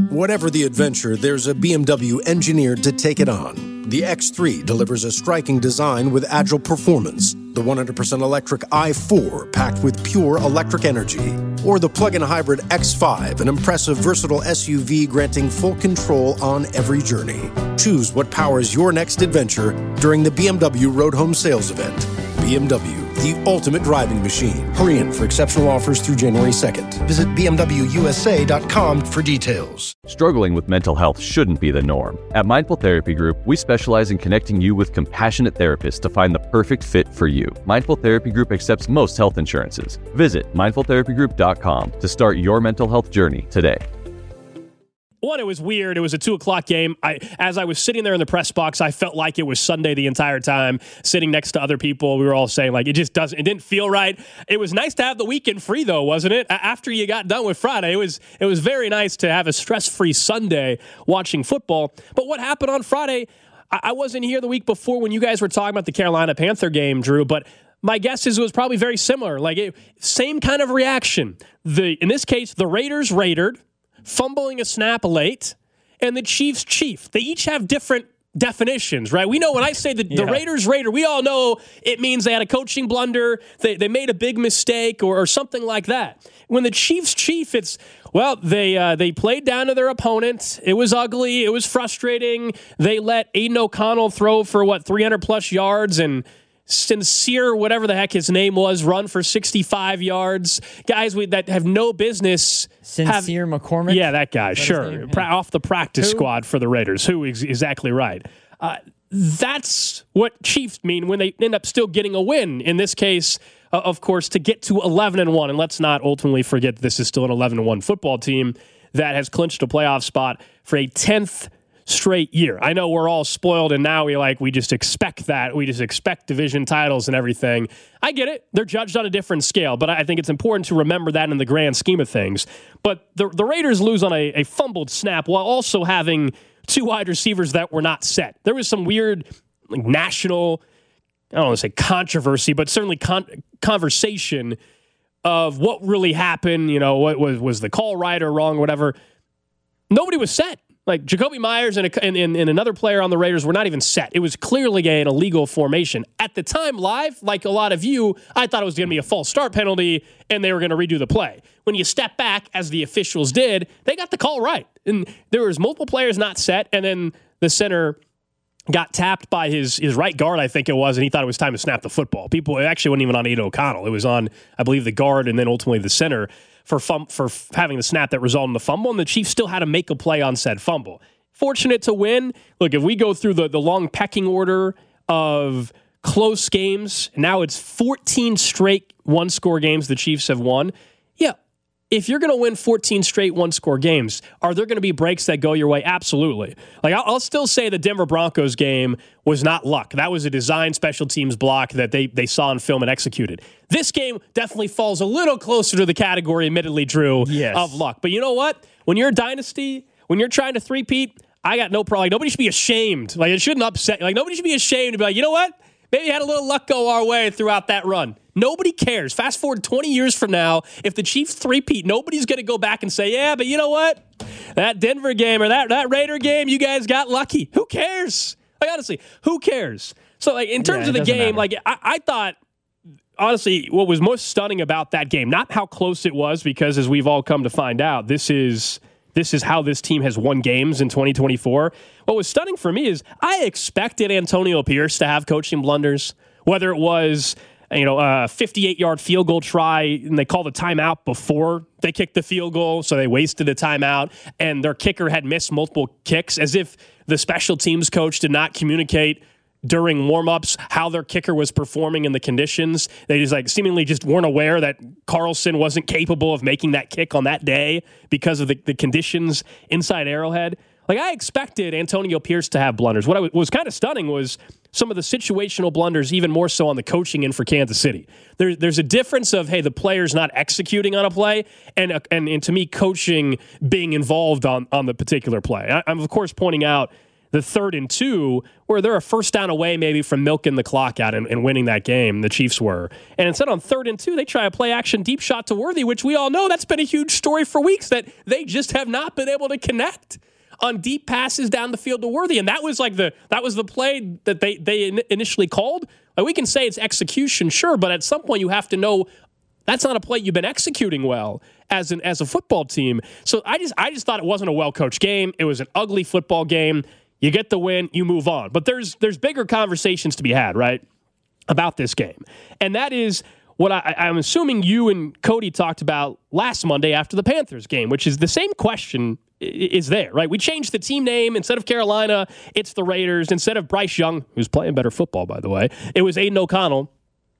Whatever the adventure, there's a BMW engineered to take it on. The X3 delivers a striking design with agile performance. The 100% electric i4 packed with pure electric energy. Or the plug-in hybrid X5, an impressive, versatile SUV granting full control on every journey. Choose what powers your next adventure during the BMW Road Home Sales Event. BMW, the ultimate driving machine. Hurry in for exceptional offers through January 2nd. Visit BMWUSA.com for details. Struggling with mental health shouldn't be the norm. At Mindful Therapy Group, we specialize in connecting you with compassionate therapists to find the perfect fit for you. Mindful Therapy Group accepts most health insurances. Visit mindfultherapygroup.com to start your mental health journey today. One, it was weird. It was a 2:00 game. As I was sitting there in the press box, I felt like it was Sunday the entire time, sitting next to other people. We were all saying, like, it didn't feel right. It was nice to have the weekend free, though, wasn't it? After you got done with Friday, it was very nice to have a stress-free Sunday watching football. But what happened on Friday, I wasn't here the week before when you guys were talking about the Carolina Panther game, Drew, but my guess is it was probably very similar. Same kind of reaction. In this case, the Raiders raided, fumbling a snap late, and the Chiefs chief. They each have different definitions, right? We know when I say the Raiders raider, we all know it means they had a coaching blunder, they made a big mistake, or something like that. When the Chiefs chief, it's, well, they played down to their opponent. It was ugly. It was frustrating. They let Aiden O'Connell throw for, 300-plus yards, and Sincere, whatever the heck his name was, run for 65 yards. Guys that have no business. Sincere McCormick? Yeah, that guy, sure. Off the practice squad for the Raiders. Who is exactly right. That's what Chiefs mean when they end up still getting a win. In this case, of course, to get to 11-1. And let's not ultimately forget this is still an 11-1 football team that has clinched a playoff spot for a 10th straight year. I know we're all spoiled, and now we just expect that. We just expect division titles and everything. I get it. They're judged on a different scale, but I think it's important to remember that in the grand scheme of things. But the Raiders lose on a fumbled snap while also having two wide receivers that were not set. There was some weird national, I don't want to say controversy, but certainly conversation of what really happened. What was the call right or wrong, whatever. Nobody was set. Jacoby Myers and another player on the Raiders were not even set. It was clearly an illegal formation. At the time, live, like a lot of you, I thought it was going to be a false start penalty and they were going to redo the play. When you step back, as the officials did, they got the call right. And there was multiple players not set, and then the center got tapped by his right guard, I think it was, and he thought it was time to snap the football. It actually wasn't even on Aiden O'Connell. It was on, I believe, the guard and then ultimately the center for having the snap that resulted in the fumble, and the Chiefs still had to make a play on said fumble. Fortunate to win. Look, if we go through the long pecking order of close games, now it's 14 straight one-score games the Chiefs have won. Yeah, if you're going to win 14 straight one-score games, are there going to be breaks that go your way? Absolutely. I'll still say the Denver Broncos game was not luck. That was a design special teams block that they saw in film and executed. This game definitely falls a little closer to the category, admittedly, Drew, of luck. But you know what? When you're a dynasty, when you're trying to three-peat, I got no problem. Nobody should be ashamed. It shouldn't upset. Nobody should be ashamed to be like, you know what? Maybe had a little luck go our way throughout that run. Nobody cares. Fast forward 20 years from now, if the Chiefs three-peat, nobody's going to go back and say, yeah, but you know what? That Denver game or that Raider game, you guys got lucky. Who cares? Honestly, who cares? So, in terms of the game, I thought, honestly, what was most stunning about that game, not how close it was, because as we've all come to find out, this is how this team has won games in 2024. What was stunning for me is I expected Antonio Pierce to have coaching blunders, whether it was a 58-yard field goal try, and they called a timeout before they kicked the field goal, so they wasted a timeout, and their kicker had missed multiple kicks, as if the special teams coach did not communicate during warm-ups how their kicker was performing in the conditions. They just seemingly just weren't aware that Carlson wasn't capable of making that kick on that day because of the conditions inside Arrowhead. I expected Antonio Pierce to have blunders. What was kind of stunning was some of the situational blunders, even more so on the coaching end for Kansas City. There's a difference of, hey, the player's not executing on a play, and to me, coaching being involved on the particular play. I'm, of course, pointing out the 3rd and 2, where they're a first down away maybe from milking the clock out and winning that game, the Chiefs were. And instead on 3rd and 2, they try a play action deep shot to Worthy, which we all know that's been a huge story for weeks, that they just have not been able to connect on deep passes down the field to Worthy. And that was the play that they initially called. Like, we can say it's execution, sure, but at some point you have to know that's not a play you've been executing well as a football team. So I just thought it wasn't a well-coached game. It was an ugly football game. You get the win, you move on. But there's bigger conversations to be had, right, about this game. And that is what I'm assuming you and Cody talked about last Monday after the Panthers game, which is the same question is there, right? We changed the team name. Instead of Carolina, it's the Raiders. Instead of Bryce Young, who's playing better football, by the way, it was Aiden O'Connell.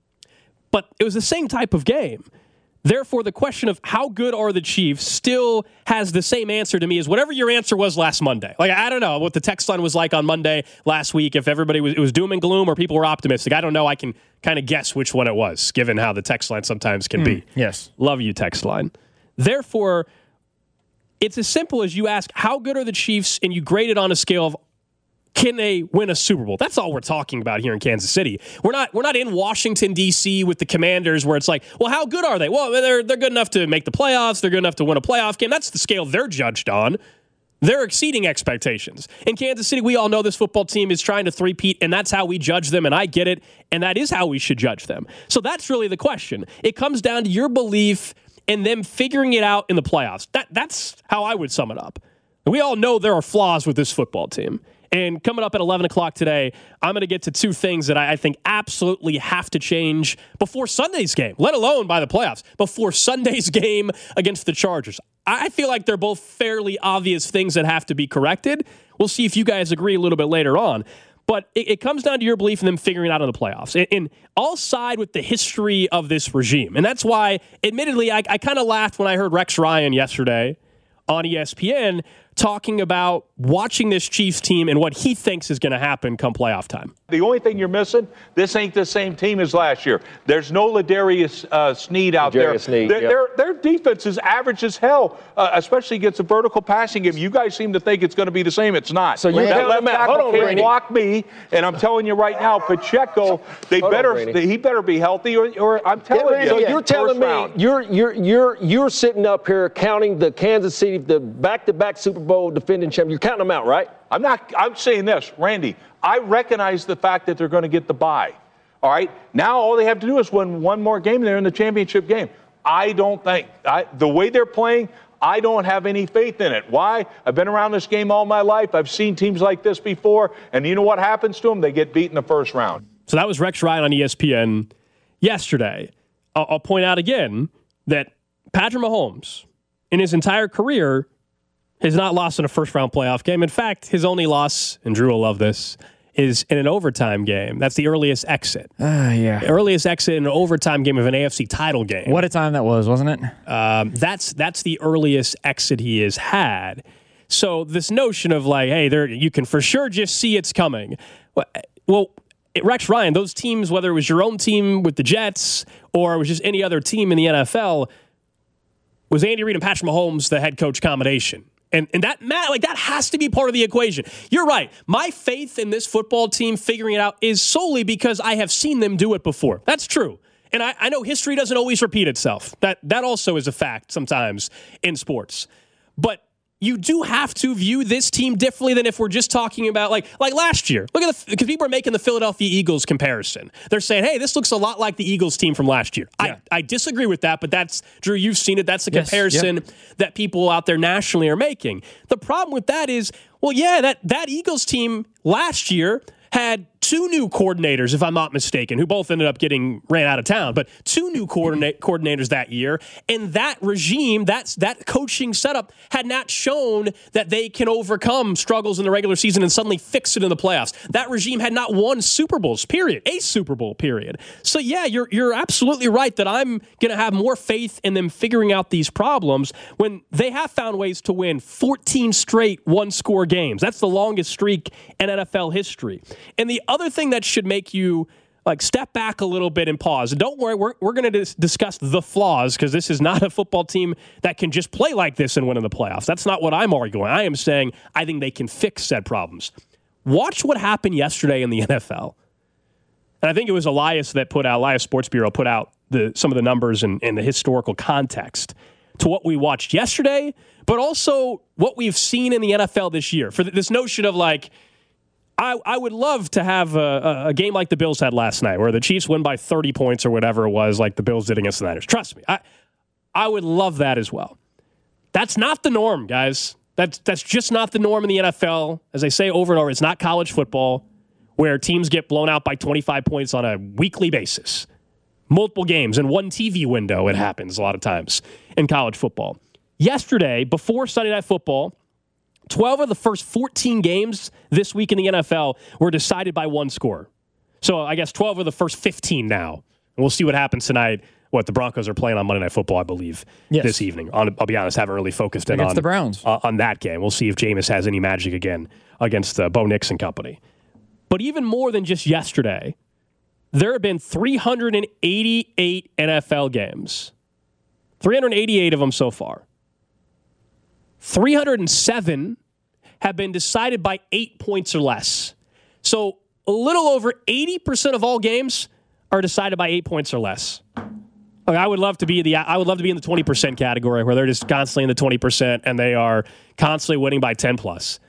But it was the same type of game. Therefore, the question of how good are the Chiefs still has the same answer to me as whatever your answer was last Monday. Like, I don't know what the text line was like on Monday last week, if everybody it was doom and gloom or people were optimistic. I don't know. I can kind of guess which one it was, given how the text line sometimes can be. Yes. Love you, text line. Therefore, it's as simple as you ask, how good are the Chiefs, and you grade it on a scale of, can they win a Super Bowl? That's all we're talking about here in Kansas City. We're not in Washington, D.C. with the Commanders where it's like, well, how good are they? Well, they're good enough to make the playoffs. They're good enough to win a playoff game. That's the scale they're judged on. They're exceeding expectations. In Kansas City, we all know this football team is trying to three-peat, and that's how we judge them, and I get it, and that is how we should judge them. So that's really the question. It comes down to your belief in them figuring it out in the playoffs. That's how I would sum it up. We all know there are flaws with this football team. And coming up at 11 o'clock today, I'm going to get to two things that I think absolutely have to change before Sunday's game, let alone by the playoffs, before Sunday's game against the Chargers. I feel like they're both fairly obvious things that have to be corrected. We'll see if you guys agree a little bit later on. But it comes down to your belief in them figuring it out in the playoffs. And I'll side with the history of this regime. And that's why, admittedly, I kind of laughed when I heard Rex Ryan yesterday on ESPN talking about watching this Chiefs team and what he thinks is going to happen come playoff time. The only thing you're missing, this ain't the same team as last year. There's no Ladarius Sneed out there. Sneed, their defense is average as hell, especially against a vertical passing game. You guys seem to think it's going to be the same. It's not. So that left tackle can't block me, and I'm telling you right now, Pacheco, he better be healthy, or I'm telling you. So you're telling me you're sitting up here counting the Kansas City, the back-to-back Super Bowl defending champion. You're counting them out, right? I'm saying this, Randy. I recognize the fact that they're going to get the bye. All right? Now all they have to do is win one more game, and they're in the championship game. I don't think the way they're playing, I don't have any faith in it. Why? I've been around this game all my life. I've seen teams like this before, and you know what happens to them? They get beat in the first round. So that was Rex Ryan on ESPN yesterday. I'll point out again that Patrick Mahomes, in his entire career, has not lost in a first-round playoff game. In fact, his only loss, and Drew will love this, is in an overtime game. That's the earliest exit. Yeah. The earliest exit in an overtime game of an AFC title game. What a time that was, wasn't it? That's the earliest exit he has had. So this notion of like, hey, you can for sure just see it's coming. Well, Rex Ryan, those teams, whether it was your own team with the Jets or it was just any other team in the NFL, was Andy Reid and Patrick Mahomes the head coach combination. And that has to be part of the equation. You're right. My faith in this football team figuring it out is solely because I have seen them do it before. That's true. And I know history doesn't always repeat itself. That also is a fact sometimes in sports. But you do have to view this team differently than if we're just talking about like last year. Look at because people are making the Philadelphia Eagles comparison. They're saying, hey, this looks a lot like the Eagles team from last year. Yeah. I disagree with that, but that's, Drew, you've seen it. That's the comparison that people out there nationally are making. The problem with that is, well, yeah, that Eagles team last year had two new coordinators, if I'm not mistaken, who both ended up getting ran out of town, but two new coordinators that year. And that regime, that coaching setup had not shown that they can overcome struggles in the regular season and suddenly fix it in the playoffs. That regime had not won Super Bowls, period. A Super Bowl, period. So yeah, you're absolutely right that I'm going to have more faith in them figuring out these problems when they have found ways to win 14 straight one-score games. That's the longest streak in NFL history. And the other thing that should make you step back a little bit and pause. And don't worry, we're going to discuss the flaws because this is not a football team that can just play like this and win in the playoffs. That's not what I'm arguing. I am saying I think they can fix said problems. watch what happened yesterday in the NFL. And I think it was Elias Sports Bureau put out some of the numbers and the historical context to what we watched yesterday, but also what we've seen in the NFL this year. For this notion of like, I would love to have a game like the Bills had last night, where the Chiefs win by 30 points or whatever it was, like the Bills did against the Niners. Trust me, I would love that as well. That's not the norm, guys. That's just not the norm in the NFL. As I say over and over, it's not college football, where teams get blown out by 25 points on a weekly basis. Multiple games in one TV window, it happens a lot of times in college football. Yesterday, before Sunday Night Football, 12 of the first 14 games this week in the NFL were decided by one score. So I guess 12 of the first 15 now. And we'll see what happens tonight. The Broncos are playing on Monday Night Football, I believe, this evening. I'll be honest, haven't really focused in on the Browns on that game. We'll see if Jameis has any magic again against Bo Nix and company. But even more than just yesterday, there have been 388 NFL games. 388 of them so far. 307 have been decided by 8 points or less. So a little over 80% of all games are decided by 8 points or less. I would love to be in the 20% category, where they're just constantly in the 20% and they are constantly winning by 10 plus.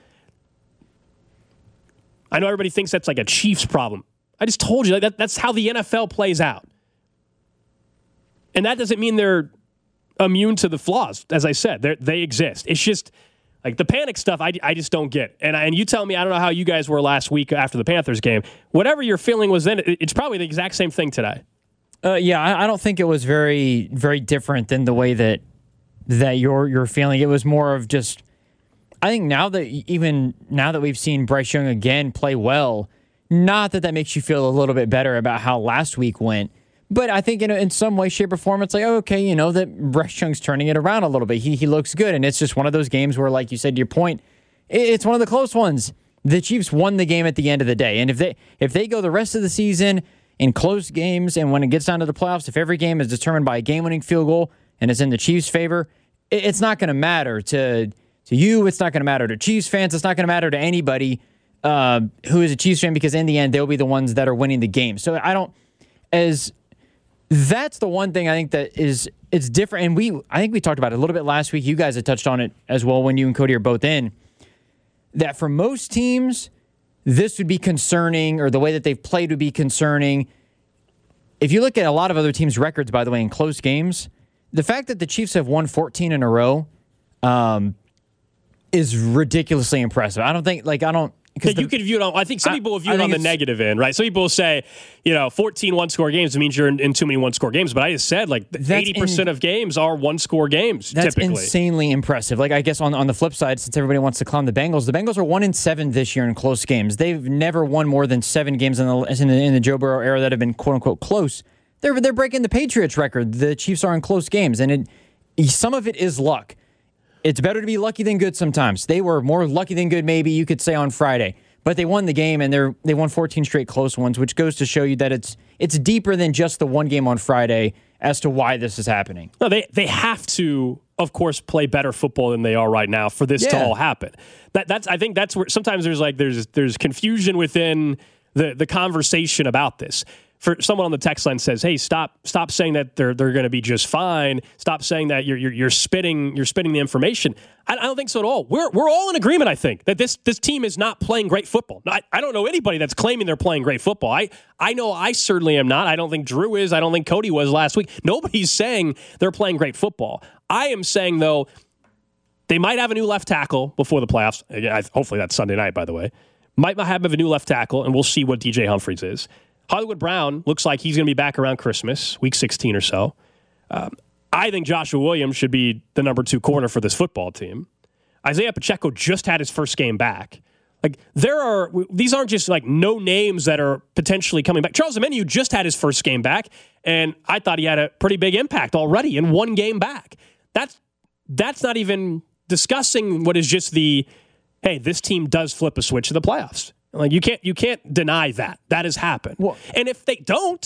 I know everybody thinks that's like a Chiefs problem. I just told you that's how the NFL plays out. And that doesn't mean they're immune to the flaws. As I said, they exist. It's just like the panic stuff I just don't get. And you tell me, I don't know how you guys were last week after the Panthers game. Whatever your feeling was then, it's probably the exact same thing today. I don't think it was very, very different than the way that you're feeling. It was more of just, I think now that we've seen Bryce Young again play well, not that makes you feel a little bit better about how last week went, but I think in some way, shape, or form, it's like, okay, that Bryce Young's turning it around a little bit. He looks good, and it's just one of those games where, like you said, to your point, it's one of the close ones. The Chiefs won the game at the end of the day, and if they go the rest of the season in close games, and when it gets down to the playoffs, if every game is determined by a game-winning field goal and it's in the Chiefs' favor, it's not going to matter to you. It's not going to matter to Chiefs fans. It's not going to matter to anybody who is a Chiefs fan, because in the end, they'll be the ones that are winning the game. So that's the one thing I think that it's different. And I think we talked about it a little bit last week. You guys had touched on it as well when you and Cody are both in, that for most teams, this would be concerning, or the way that they've played would be concerning. If you look at a lot of other teams' records, by the way, in close games, the fact that the Chiefs have won 14 in a row is ridiculously impressive. You could view it on, I think some people will view it on the negative end, right? Some people will say, 14 one-score games means you're in too many one-score games. But I just said, 80% of games are one-score games, that's typically. That's insanely impressive. I guess on the flip side, since everybody wants to clown the Bengals are 1-7 this year in close games. They've never won more than 7 games in the Joe Burrow era that have been quote-unquote close. They're breaking the Patriots record. The Chiefs are in close games, and some of it is luck. It's better to be lucky than good sometimes. They were more lucky than good, maybe you could say, on Friday. But they won the game, and they won 14 straight close ones, which goes to show you that it's deeper than just the one game on Friday as to why this is happening. No, they have to, of course, play better football than they are right now for this to all happen. I think that's where sometimes there's confusion within the conversation about this. For someone on the text line says, "Hey, stop saying that they're going to be just fine. Stop saying that you're spitting the information." I don't think so at all. We're all in agreement, I think, that this team is not playing great football. I don't know anybody that's claiming they're playing great football. I know I certainly am not. I don't think Drew is. I don't think Cody was last week. Nobody's saying they're playing great football. I am saying, though, they might have a new left tackle before the playoffs. Hopefully that's Sunday night, by the way. Might have a new left tackle, and we'll see what DJ Humphries is. Hollywood Brown looks like he's going to be back around Christmas, week 16 or so. I think Joshua Williams should be the number 2 corner for this football team. Isaiah Pacheco just had his first game back. These aren't just no names that are potentially coming back. Charles Omenihu just had his first game back, and I thought he had a pretty big impact already in one game back. That's not even discussing what is just hey, this team does flip a switch to the playoffs. You can't deny that has happened. Well, and if they don't,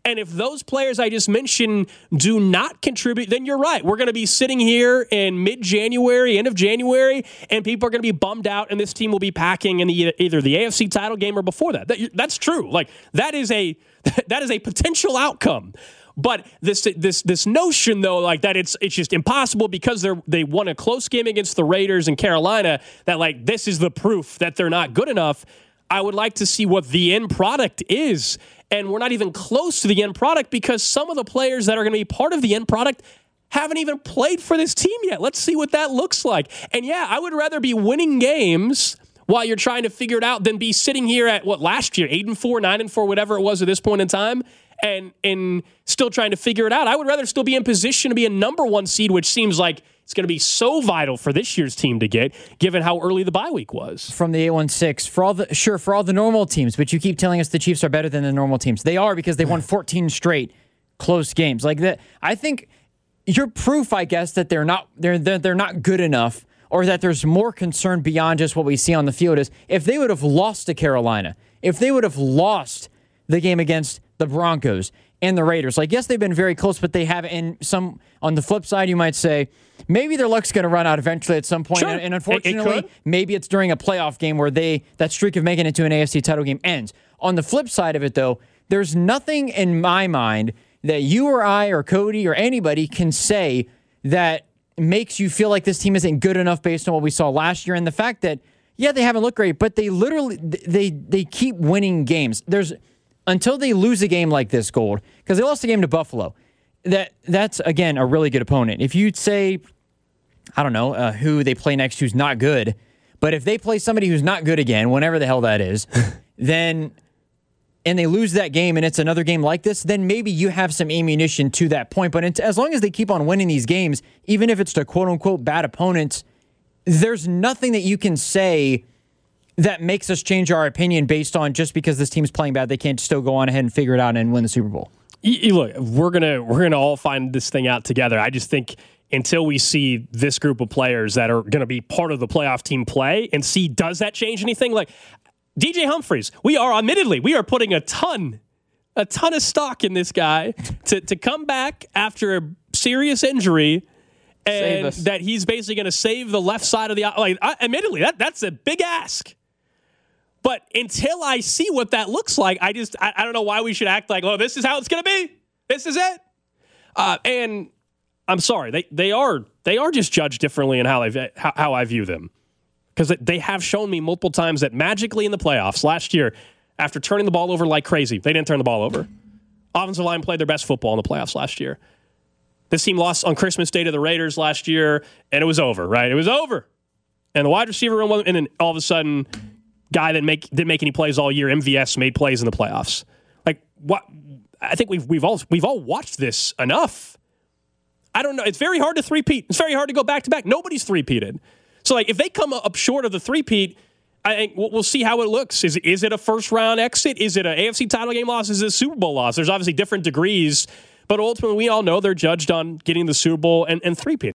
And if those players I just mentioned do not contribute, then you're right. We're going to be sitting here in mid-January, end of January, and people are going to be bummed out, and this team will be packing in either the AFC title game or before that. That's true. Like, that is a potential outcome. But this notion, though, like that it's just impossible because they won a close game against the Raiders in Carolina, that like this is the proof that they're not good enough. I would like to see what the end product is. And we're not even close to the end product because some of the players that are going to be part of the end product haven't even played for this team yet. Let's see what that looks like. And yeah, I would rather be winning games while you're trying to figure it out than be sitting here at last year, 8-4, 9-4, whatever it was at this point in time, and still trying to figure it out. I would rather still be in position to be a number one seed, which seems like it's going to be so vital for this year's team to get, given how early the bye week was. From the 816, for all the normal teams, but you keep telling us the Chiefs are better than the normal teams. They are, because they won 14 straight close games like that. I think your proof, I guess, that they're not good enough, or that there's more concern beyond just what we see on the field, is if they would have lost to Carolina, if they would have lost the game against the Broncos and the Raiders. Like, yes, they've been very close, but they haven't. And some, on the flip side, you might say, maybe their luck's going to run out eventually at some point. Sure. And unfortunately, maybe it's during a playoff game where that streak of making it to an AFC title game ends. On the flip side of it, though, there's nothing in my mind that you or I or Cody or anybody can say that makes you feel like this team isn't good enough based on what we saw last year. And the fact that, yeah, they haven't looked great, but they literally, they keep winning games. Until they lose a game like this, Gold, because they lost a game to Buffalo. That's, again, a really good opponent. If you'd say, I don't know, who they play next who's not good, but if they play somebody who's not good again, whenever the hell that is, and they lose that game and it's another game like this, then maybe you have some ammunition to that point. But as long as they keep on winning these games, even if it's to quote-unquote bad opponents, there's nothing that you can say that makes us change our opinion based on just because this team's playing bad, they can't still go on ahead and figure it out and win the Super Bowl. Look, we're gonna all find this thing out together. I just think until we see this group of players that are going to be part of the playoff team play and see, does that change anything? Like DJ Humphries, we are putting a ton of stock in this guy to come back after a serious injury, and that he's basically going to save the left side of the, admittedly, that's a big ask. But until I see what that looks like, I don't know why we should act like, oh, this is how it's going to be. This is it. And I'm sorry, they are just judged differently in how I view them, because they have shown me multiple times that magically in the playoffs last year, after turning the ball over like crazy, they didn't turn the ball over. Offensive line played their best football in the playoffs last year. This team lost on Christmas Day to the Raiders last year, and it was over, right? It was over. And the wide receiver room wasn't, and then all of a sudden, guy that didn't make any plays all year, MVS, made plays in the playoffs. Like, what? I think we've all watched this enough. I don't know. It's very hard to three-peat. It's very hard to go back-to-back. Nobody's three-peated. So, like, if they come up short of the three-peat, I think we'll see how it looks. Is it a first-round exit? Is it an AFC title game loss? Is it a Super Bowl loss? There's obviously different degrees, but ultimately we all know they're judged on getting the Super Bowl and three-peat.